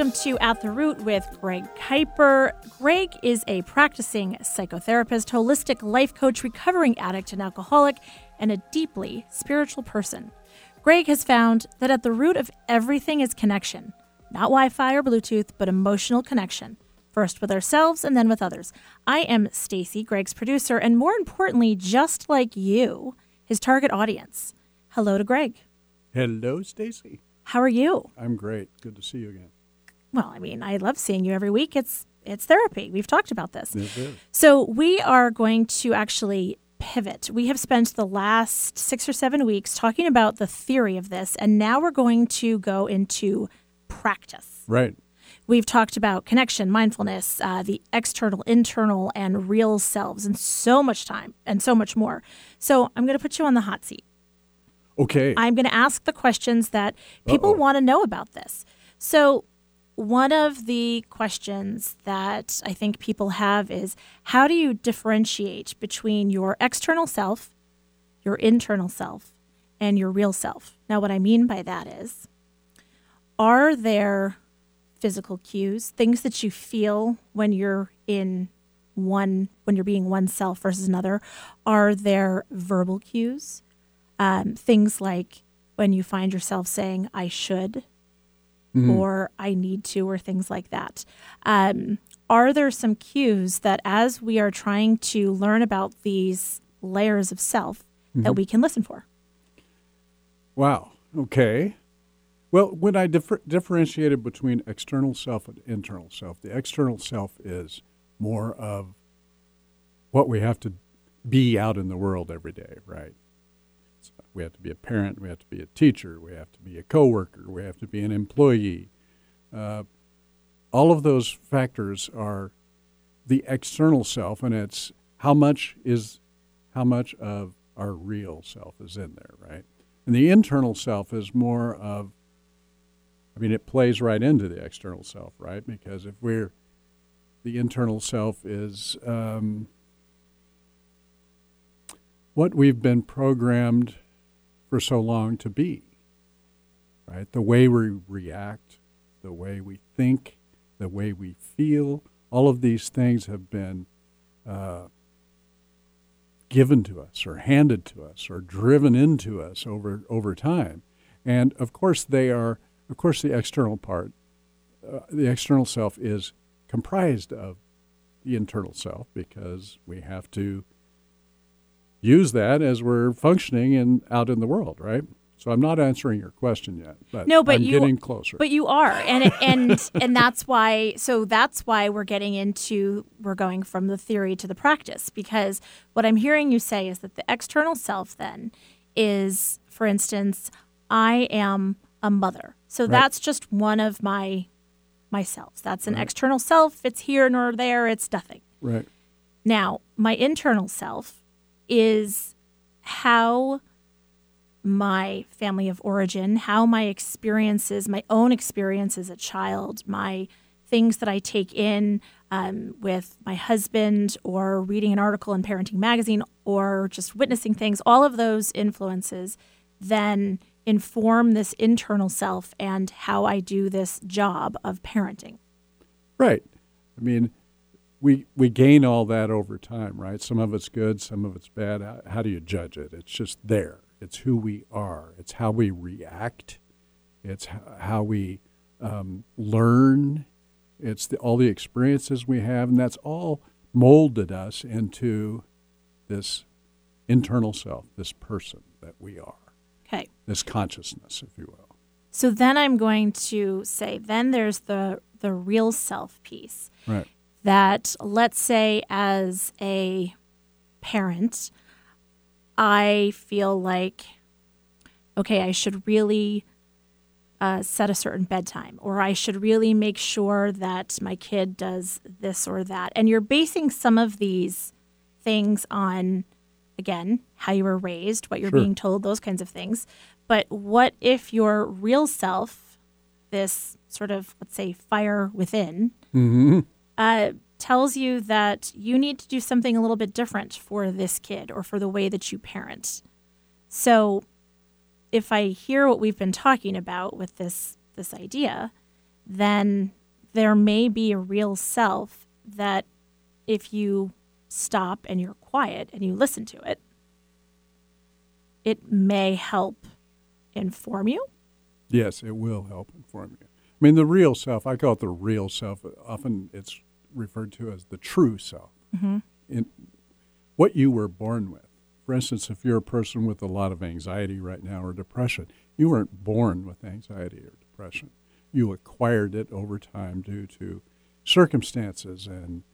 welcome to At the Root with Greg Kuiper. Greg is a practicing psychotherapist, holistic life coach, recovering addict and alcoholic, and a deeply spiritual person. Greg has found that at the root of everything is connection, not Wi-Fi or Bluetooth, but emotional connection, first with ourselves and then with others. I am Stacy, Greg's producer, and more importantly, just like you, his target audience. Hello to Greg. Hello, Stacy. How are you? I'm great. Good to see you again. Well, I mean, I love seeing you every week. It's therapy. We've talked about this. It is. So we are going to actually pivot. We have spent the last 6 or 7 weeks talking about the theory of this, and now we're going to go into practice. Right. We've talked about connection, mindfulness, the external, internal, and real selves, and so much time and so much more. So I'm going to put you on the hot seat. Okay. I'm going to ask the questions that people want to know about this. So one of the questions that I think people have is, how do you differentiate between your external self, your internal self, and your real self? Now, what I mean by that is, are there physical cues, things that you feel when you're being one self versus another? Are there verbal cues? Things like when you find yourself saying, I should, or I need to, or things like that. Are there some cues that as we are trying to learn about these layers of self that we can listen for? Wow. Okay. Well, when I differentiated between external self and internal self, the external self is more of what we have to be out in the world every day, right? We have to be a parent, we have to be a teacher, we have to be a coworker, we have to be an employee. All of those factors are the external self, and it's how much of our real self is in there, right? And the internal self is more of, it plays right into the external self, right? Because if the internal self is what we've been programmed for so long to be, right? The way we react, the way we think, the way we feel, all of these things have been given to us or handed to us or driven into us over time. And of course the external part, the external self is comprised of the internal self, because we have to use that as we're functioning and out in the world, right? So I'm not answering your question yet, but I'm getting closer. But you are, and that's why. So that's why we're going from the theory to the practice, because what I'm hearing you say is that the external self then is, for instance, I am a mother. So that's just one of my selves. That's an external self. It's here nor there. It's nothing. Right. Now, my internal self is how my family of origin, how my experiences, my own experience as a child, my things that I take in with my husband, or reading an article in Parenting Magazine, or just witnessing things, all of those influences then inform this internal self and how I do this job of parenting. Right. We gain all that over time, right? Some of it's good, some of it's bad. How do you judge it? It's just there. It's who we are. It's how we react. It's how we learn. It's all the experiences we have, and that's all molded us into this internal self, this person that we are. Okay. This consciousness, if you will. So then I'm going to say, then there's the real self piece. Right. That, let's say, as a parent, I feel like, okay, I should really set a certain bedtime, or I should really make sure that my kid does this or that. And you're basing some of these things on, again, how you were raised, what you're being told, those kinds of things. But what if your real self, this sort of, let's say, fire within, tells you that you need to do something a little bit different for this kid or for the way that you parent? So if I hear what we've been talking about with this idea, then there may be a real self that if you stop and you're quiet and you listen to it, it may help inform you. Yes, it will help inform you. I mean, the real self, I call it the real self. Often it's referred to as the true self. Mm-hmm. In what you were born with. For instance, if you're a person with a lot of anxiety right now or depression, you weren't born with anxiety or depression. You acquired it over time due to circumstances and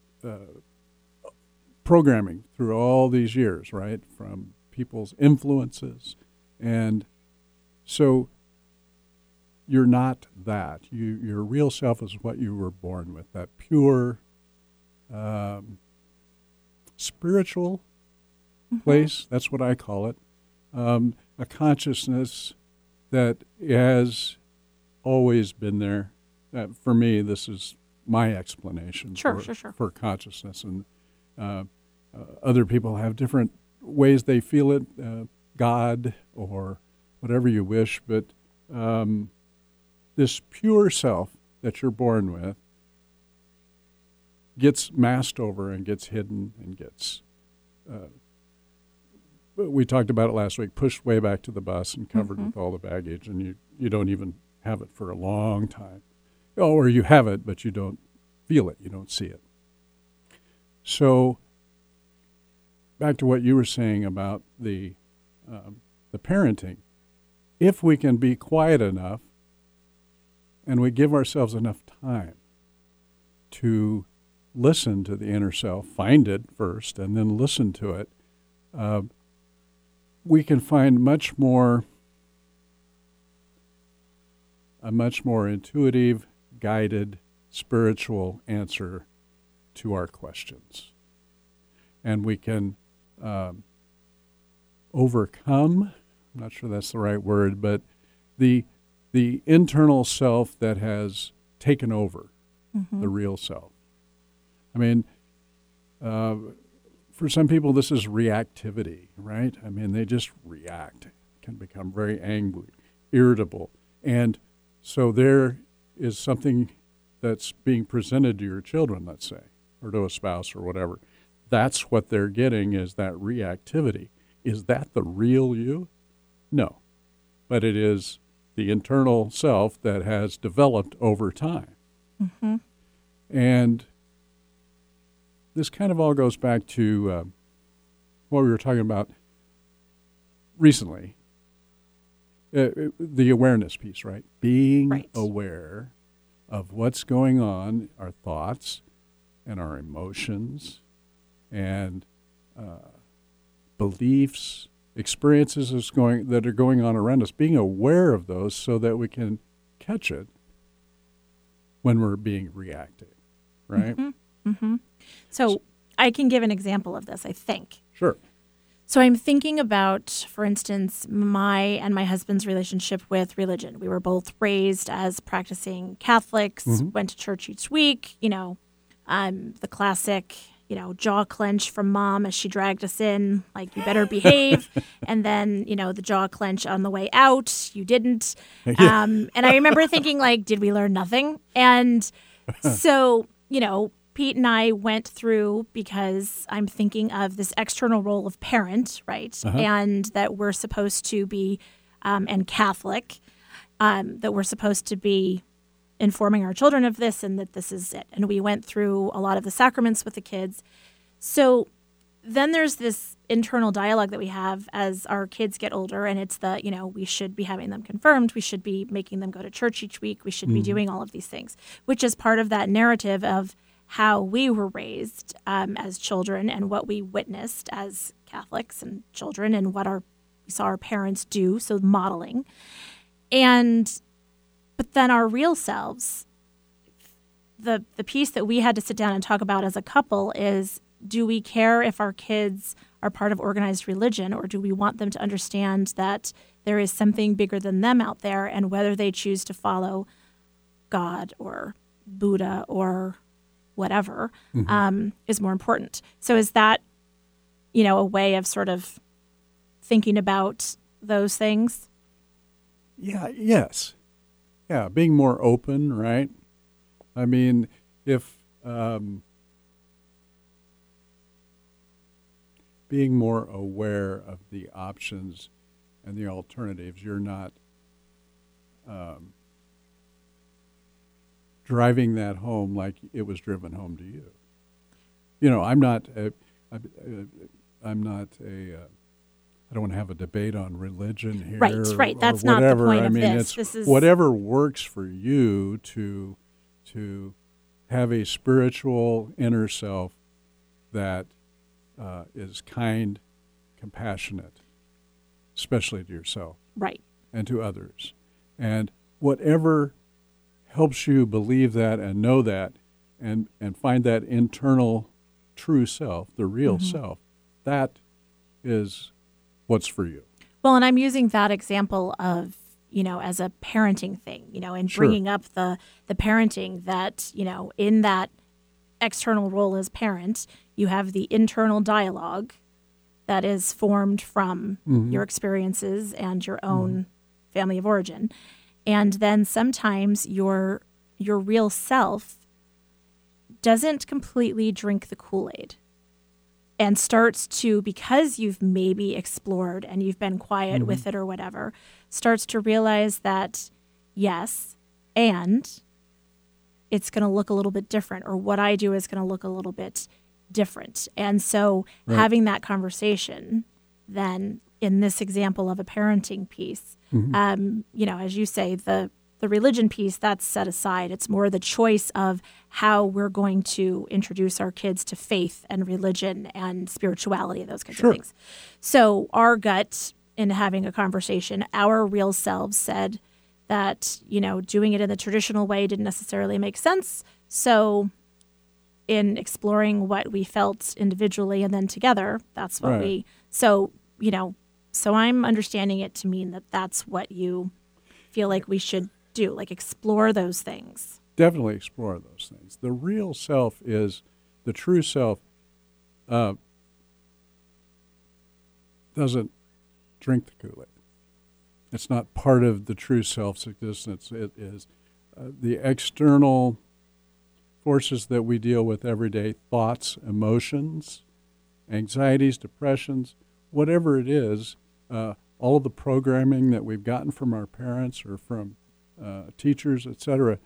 programming through all these years, right, from people's influences. And so you're not that. Your real self is what you were born with, that pure, spiritual place. That's what I call it. A consciousness that has always been there. For me, this is my explanation for consciousness. And other people have different ways they feel it, God or whatever you wish. But this pure self that you're born with gets masked over and gets hidden and gets, we talked about it last week, pushed way back to the bus and covered with all the baggage, and you don't even have it for a long time. Oh, or you have it, but you don't feel it, you don't see it. So back to what you were saying about the parenting, if we can be quiet enough and we give ourselves enough time to listen to the inner self, find it first, and then listen to it, we can find a much more intuitive, guided, spiritual answer to our questions. And we can overcome, I'm not sure that's the right word, but the internal self that has taken over the real self. I mean, for some people, this is reactivity, right? I mean, they just react, can become very angry, irritable. And so there is something that's being presented to your children, let's say, or to a spouse or whatever. That's what they're getting, is that reactivity. Is that the real you? No. But it is the internal self that has developed over time. Mm-hmm. And this kind of all goes back to what we were talking about recently, the awareness piece, right? Being aware of what's going on, our thoughts and our emotions and beliefs, experiences that are going on around us, being aware of those so that we can catch it when we're being reactive, right? Mm-hmm. Mm-hmm. So I can give an example of this, I think. Sure. So I'm thinking about, for instance, my and my husband's relationship with religion. We were both raised as practicing Catholics, went to church each week, the classic, jaw clench from mom as she dragged us in, like, you better behave. And then, the jaw clench on the way out, you didn't. And I remember thinking, like, did we learn nothing? And so, Pete and I went through, because I'm thinking of this external role of parent, right? And that we're supposed to be, and Catholic, that we're supposed to be informing our children of this and that this is it. And we went through a lot of the sacraments with the kids. So then there's this internal dialogue that we have as our kids get older, and it's we should be having them confirmed. We should be making them go to church each week. We should be doing all of these things, which is part of that narrative of how we were raised as children and what we witnessed as Catholics and children and what we saw our parents do, so modeling. But then our real selves, the piece that we had to sit down and talk about as a couple is, do we care if our kids are part of organized religion, or do we want them to understand that there is something bigger than them out there, and whether they choose to follow God or Buddha or whatever is more important. So is that, a way of sort of thinking about those things? Yeah, yes. being more open, right? I mean, if being more aware of the options and the alternatives, you're not driving that home like it was driven home to you. You know, I'm not a I don't want to have a debate on religion here. Right. That's or whatever. not the point I mean, of this. it's This is whatever works for you to have a spiritual inner self that is kind, compassionate, especially to yourself, right. and to others. And whatever helps you believe that and know that and find that internal true self, the real self, that is what's for you. Well, and I'm using that example of, as a parenting thing, and Sure. bringing up the parenting that, in that external role as parent, you have the internal dialogue that is formed from your experiences and your own family of origin. And then sometimes your real self doesn't completely drink the Kool-Aid and starts to, because you've maybe explored and you've been quiet with it or whatever, starts to realize that, yes, and it's going to look a little bit different, or what I do is going to look a little bit different. And so having that conversation then in this example of a parenting piece, as you say, the religion piece, that's set aside. It's more the choice of how we're going to introduce our kids to faith and religion and spirituality, those kinds of things. So our gut in having a conversation, our real selves said that, doing it in the traditional way didn't necessarily make sense. So in exploring what we felt individually and then together, that's what so I'm understanding it to mean that that's what you feel like we should do, like explore those things. Definitely explore those things. The real self is, the true self doesn't drink the Kool-Aid. It's not part of the true self's existence. It is the external forces that we deal with every day, thoughts, emotions, anxieties, depressions, whatever it is, all of the programming that we've gotten from our parents or from teachers, etc.,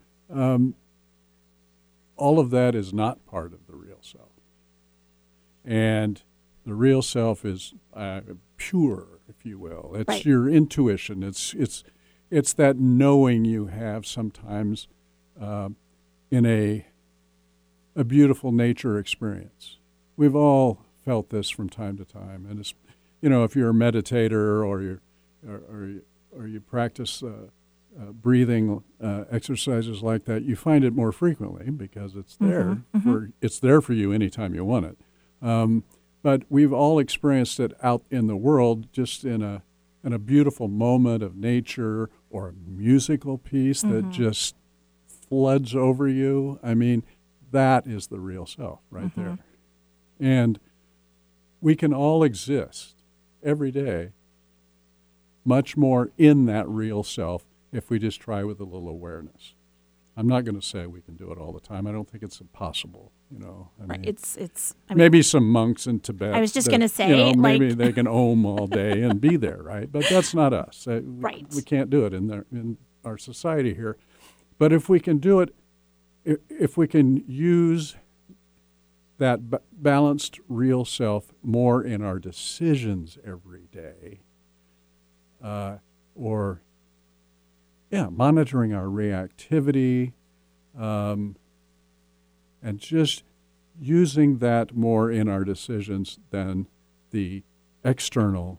all of that is not part of the real self. And the real self is pure, if you will. It's your intuition. It's that knowing you have sometimes in a beautiful nature experience. We've all felt this from time to time, and it's, if you're a meditator or you practice breathing exercises like that, you find it more frequently because it's there it's there for you anytime you want it. But we've all experienced it out in the world, just in a beautiful moment of nature or a musical piece that just floods over you. I mean, that is the real self right there. And we can all exist every day much more in that real self if we just try with a little awareness. I'm not going to say we can do it all the time. I don't think it's impossible. I mean, maybe some monks in Tibet. I was just going to say, maybe they can om all day and be there, right? But that's not us. We can't do it in our society here. But if we can do it, if we can use that balanced real self more in our decisions every day, monitoring our reactivity, and just using that more in our decisions than the external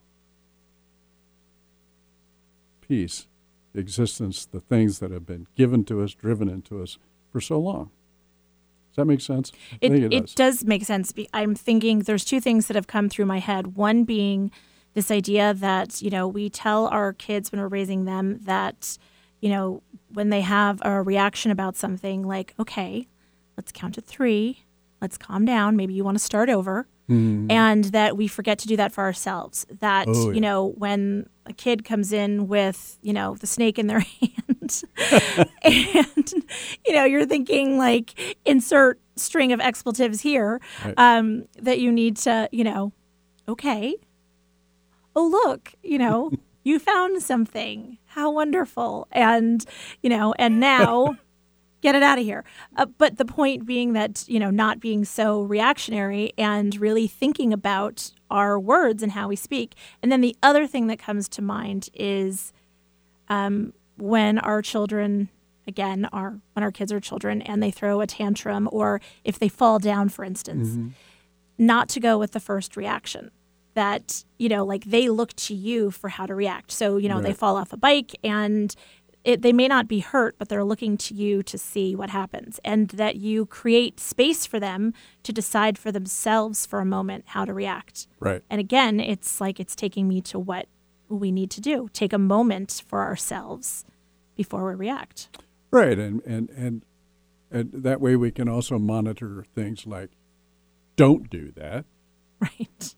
piece, the existence, the things that have been given to us, driven into us for so long. Does that make sense? It does make sense. I'm thinking there's two things that have come through my head. One being this idea that, we tell our kids when we're raising them that, when they have a reaction about something like, okay, let's count to 3, let's calm down, maybe you want to start over, and that we forget to do that for ourselves. That, when a kid comes in with, the snake in their hand and you're thinking like insert string of expletives here, Right. that you need to, okay. Oh, look, you found something. How wonderful. And, and now get it out of here. But the point being that, not being so reactionary and really thinking about our words and how we speak. And then the other thing that comes to mind is when our children, again, when our kids are children and they throw a tantrum, or if they fall down, for instance, not to go with the first reaction. That, like they look to you for how to react. So, they Right. fall off a bike and they may not be hurt, but they're looking to you to see what happens, and that you create space for them to decide for themselves for a moment how to react. Right. And again, it's like it's taking me to what we need to do. Take a moment for ourselves before we react. Right. And that way we can also monitor things like, don't do that. Right.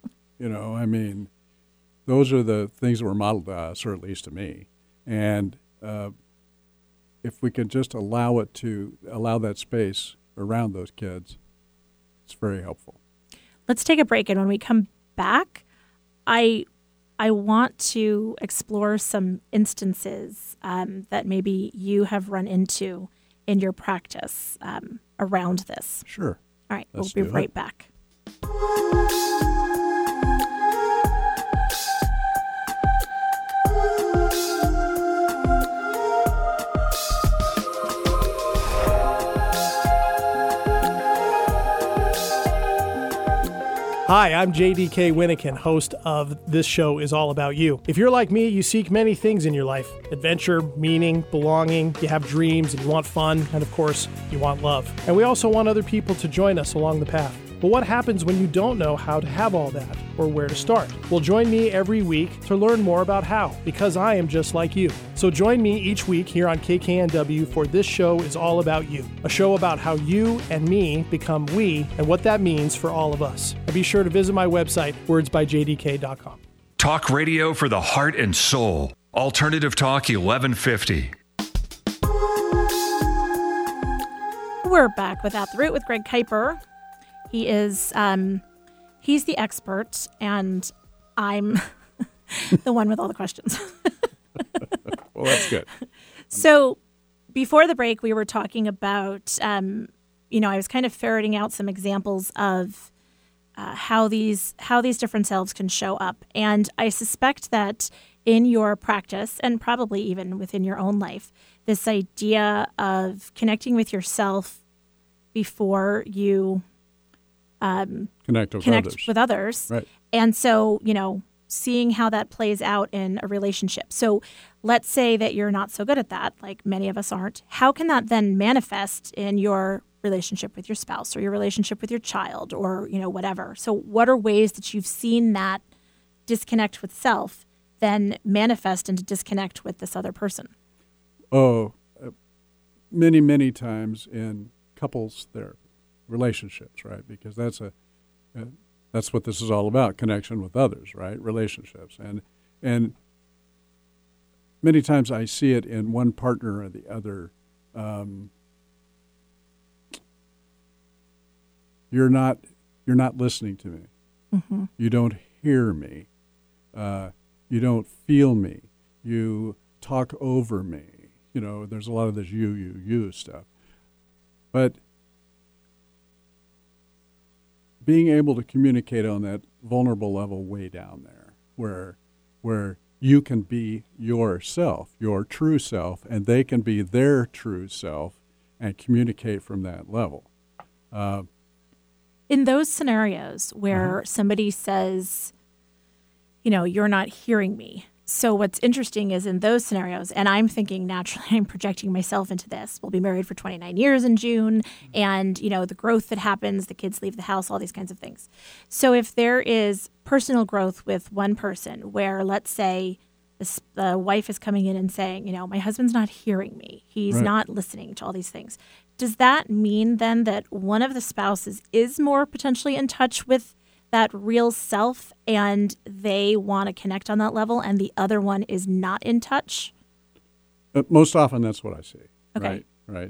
Those are the things that were modeled to us, or at least to me. And if we can just allow that space around those kids, it's very helpful. Let's take a break, and when we come back, I want to explore some instances that maybe you have run into in your practice around this. Sure. All right, Let's we'll be do right it. back. Hi, I'm JDK Winnikin, host of This Show Is All About You. If you're like me, you seek many things in your life: adventure, meaning, belonging, you have dreams and you want fun, and of course, you want love. And we also want other people to join us along the path. But what happens when you don't know how to have all that, or where to start? Well, join me every week to learn more about how, because I am just like you. So join me each week here on KKNW for This Show Is All About You, a show about how you and me become we and what that means for all of us. And be sure to visit my website, wordsbyjdk.com. Talk radio for the heart and soul. Alternative Talk 1150. We're back with At the Root with Greg Kuiper. He is, he's the expert, and I'm the one with all the questions. Well, that's good. So before the break, we were talking about, I was kind of ferreting out some examples of how these different selves can show up. And I suspect that in your practice, and probably even within your own life, this idea of connecting with yourself before you Connect with others. Right. And so, seeing how that plays out in a relationship. So let's say that you're not so good at that, like many of us aren't. How can that then manifest in your relationship with your spouse or your relationship with your child or, whatever? So what are ways that you've seen that disconnect with self then manifest into disconnect with this other person? Oh, many, many times in couples therapy, relationships, right? Because that's what this is all about: connection with others, right? Relationships, and many times I see it in one partner or the other. You're not listening to me. Mm-hmm. You don't hear me. You don't feel me. You talk over me. There's a lot of this you stuff. But being able to communicate on that vulnerable level way down there, where you can be yourself, your true self, and they can be their true self, and communicate from that level. In those scenarios where somebody says, you're not hearing me. So what's interesting is in those scenarios, and I'm thinking naturally, I'm projecting myself into this. We'll be married for 29 years in June, and, the growth that happens, the kids leave the house, all these kinds of things. So if there is personal growth with one person where, let's say, the wife is coming in and saying, my husband's not hearing me. He's Right. not listening to all these things. Does that mean then that one of the spouses is more potentially in touch with that real self and they want to connect on that level and the other one is not in touch? Most often, that's what I see. Okay. Right.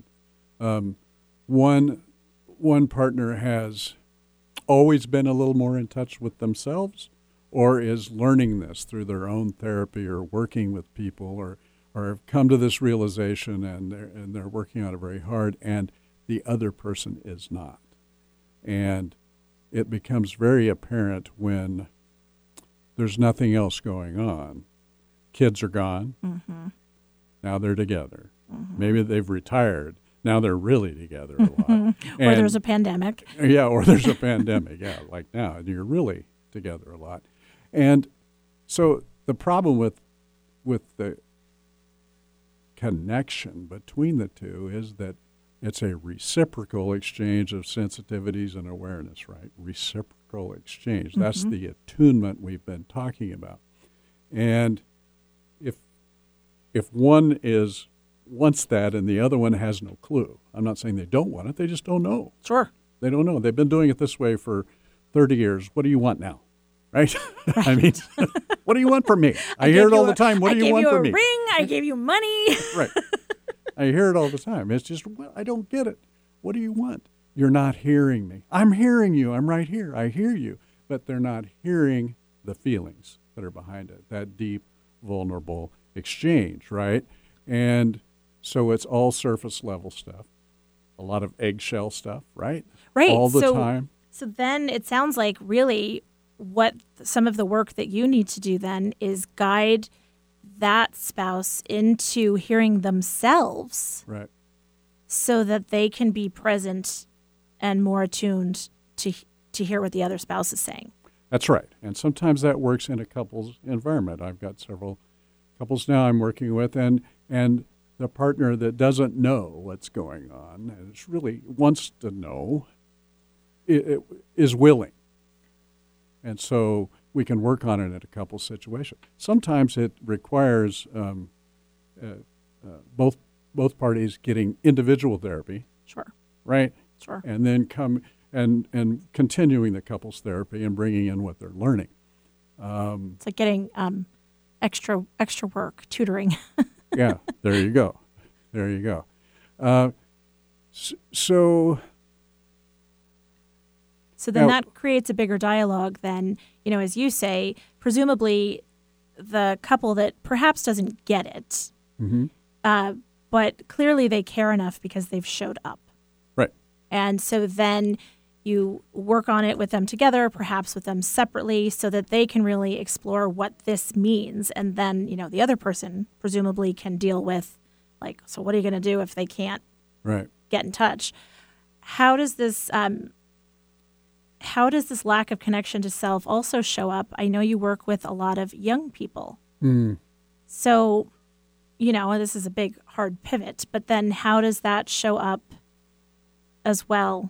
One partner has always been a little more in touch with themselves, or is learning this through their own therapy or working with people, or have come to this realization and they're working on it very hard, and the other person is not. And it becomes very apparent when there's nothing else going on. Kids are gone. Mm-hmm. Now they're together. Mm-hmm. Maybe they've retired. Now they're really together a lot. Or there's a pandemic. Yeah, or there's a pandemic. Yeah, like now. And you're really together a lot. And so the problem with the connection between the two is that it's a reciprocal exchange of sensitivities and awareness, right? Reciprocal exchange. Mm-hmm. That's the attunement we've been talking about. And if one wants that and the other one has no clue, I'm not saying they don't want it, they just don't know. Sure. They don't know. They've been doing it this way for 30 years. What do you want now? Right? I mean, what do you want from me? I hear it all the time. What do you want from me? I gave you a ring. I gave you money. Right. I hear it all the time. It's just, well, I don't get it. What do you want? You're not hearing me. I'm hearing you. I'm right here. I hear you. But they're not hearing the feelings that are behind it, that deep, vulnerable exchange, right? And so it's all surface level stuff, a lot of eggshell stuff, right? Right. All the time. So then it sounds like really what some of the work that you need to do then is guide that spouse into hearing themselves, right, so that they can be present and more attuned to hear what the other spouse is saying. That's right. And sometimes that works in a couple's environment. I've got several couples now I'm working with, and the partner that doesn't know what's going on and is really wants to know it is willing. And so we can work on it in a couple situation. Sometimes it requires both parties getting individual therapy. Sure. Right? Sure. And then come and continuing the couples therapy and bringing in what they're learning. It's like getting extra work, tutoring. Yeah, there you go. There you go. So then that creates a bigger dialogue than, as you say, presumably the couple that perhaps doesn't get it, mm-hmm. But clearly they care enough because they've showed up. Right. And so then you work on it with them together, perhaps with them separately, so that they can really explore what this means. And then, the other person presumably can deal with, so what are you going to do if they can't get in touch? How does this lack of connection to self also show up? I know you work with a lot of young people. Mm. So, this is a big, hard pivot, but then how does that show up as well?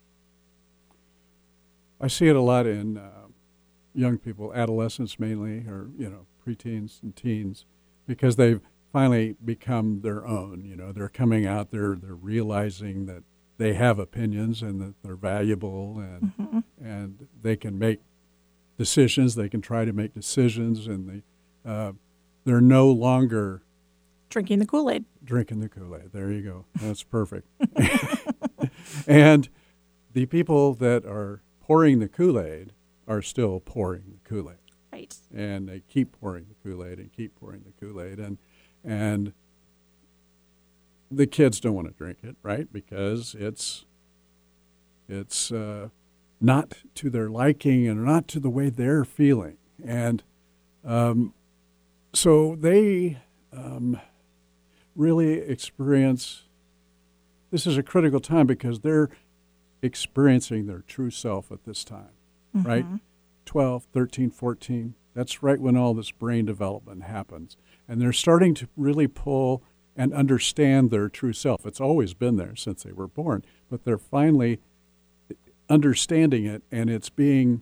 I see it a lot in young people, adolescents mainly, or, preteens and teens, because they've finally become their own. They're coming out, they're realizing that they have opinions and that they're valuable, and mm-hmm. and they can make decisions. They can try to make decisions, and they're no longer drinking the Kool-Aid. Drinking the Kool-Aid. There you go. That's perfect. And the people that are pouring the Kool-Aid are still pouring the Kool-Aid. Right. And they keep pouring the Kool-Aid and keep pouring the Kool-Aid, and the kids don't want to drink it, right? Because it's not to their liking and not to the way they're feeling. And so they really experience, this is a critical time because they're experiencing their true self at this time, mm-hmm. right? 12, 13, 14, that's right when all this brain development happens. And they're starting to really pull and understand their true self. It's always been there since they were born, but they're finally understanding it, and it's being,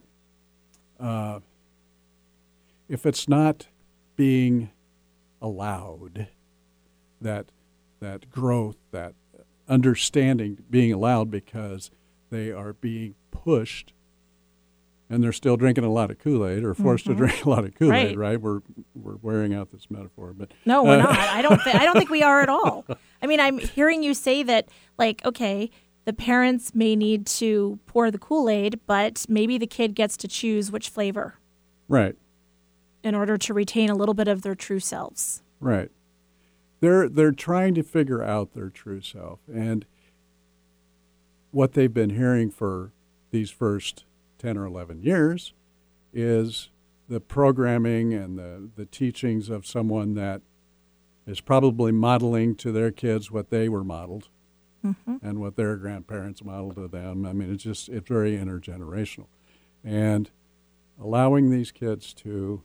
if it's not being allowed, that growth, that understanding being allowed because they are being pushed and they're still drinking a lot of Kool-Aid or forced to drink a lot of Kool-Aid, right? We're wearing out this metaphor, but no, we're not. I don't think we are at all. I mean, I'm hearing you say that, like, okay, the parents may need to pour the Kool-Aid, but maybe the kid gets to choose which flavor. Right. In order to retain a little bit of their true selves. Right. They're trying to figure out their true self, and what they've been hearing for these first 10 or 11 years is the programming and the teachings of someone that is probably modeling to their kids what they were modeled and what their grandparents modeled to them. I mean, it's very intergenerational. And allowing these kids to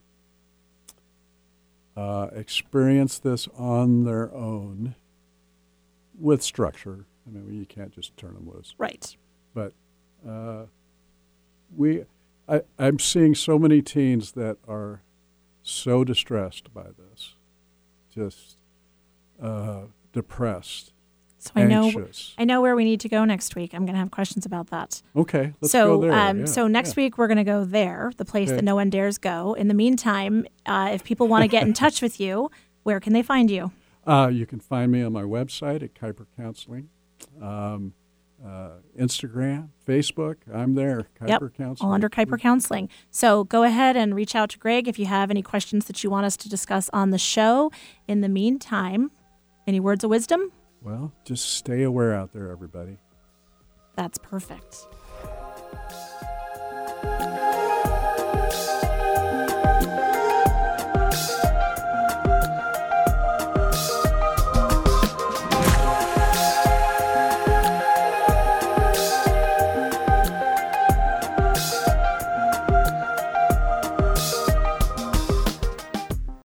experience this on their own with structure. I mean, you can't just turn them loose. Right. But I'm seeing so many teens that are so distressed by this, just depressed, so anxious. I know where we need to go next week. I'm going to have questions about that. Okay, let's go there. So next week we're going to go there, the place that no one dares go. In the meantime, if people want to get in touch with you, where can they find you? You can find me on my website at Kuiper Counseling. Instagram, Facebook, I'm there, Kuiper Counseling. All under Kuiper Counseling. So go ahead and reach out to Greg if you have any questions that you want us to discuss on the show. In the meantime, any words of wisdom? Well, just stay aware out there, everybody. That's perfect.